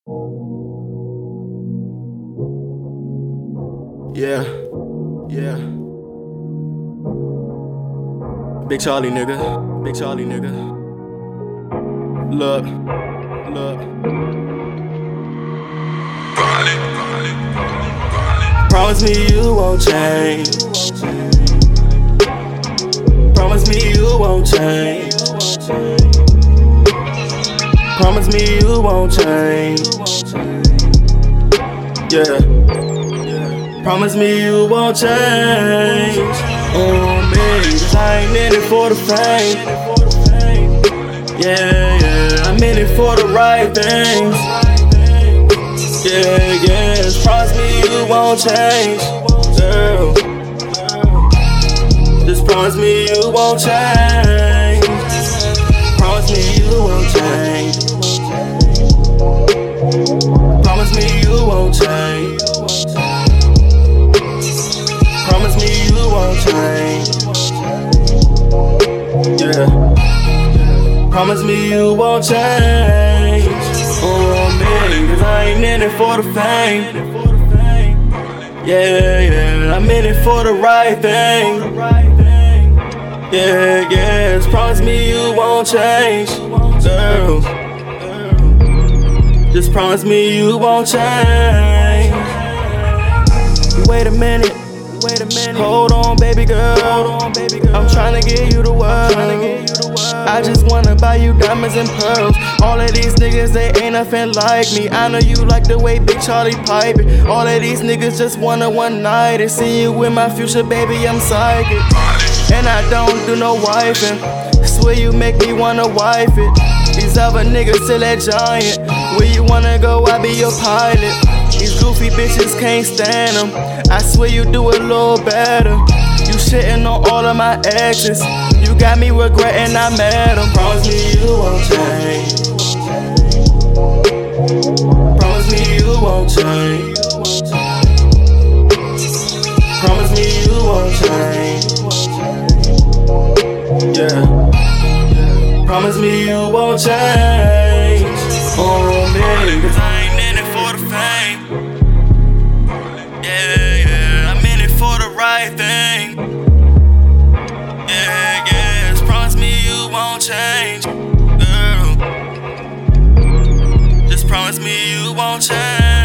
Yeah, yeah. Big Charlie, nigga. Big Charlie, nigga. Look, look. Promise me you won't change. Promise me you won't change. Promise me you won't change. Yeah. Promise me you won't change on me, 'cause I ain't in it for the fame. Yeah, yeah, I'm in it for the right things. Yeah, yeah, promise me you won't change, girl. Just promise me you won't change. Promise me you won't change. Promise me you won't change. Promise me you won't change. Yeah. Promise me you won't change on me, 'cause I ain't in it for the fame. Yeah, yeah, I'm in it for the right thing. Yeah, yeah, promise me you won't change, girl. Just promise me you won't change. Wait a minute. Hold on, baby girl. I'm tryna give you the world. I just wanna buy you diamonds and pearls. All of these niggas, they ain't nothing like me. I know you like the way Big Charlie pipe it. All of these niggas just wanna one night and see you with my future, baby, I'm psychic. And I don't do no wifing. Swear you make me wanna wife it. These other niggas still that giant. Where you wanna go, I be your pilot. These goofy bitches can't stand them. I swear you do a little better. You shitting on all of my exes. You got me regretting I met them. Promise me you won't change. Promise me you won't change. Promise me you won't change. Yeah. Promise me you won't change on me, 'cause I ain't in it for the fame. Yeah, yeah, I'm in it for the right thing. Yeah, yeah, promise me you won't change, girl. Just promise me you won't change.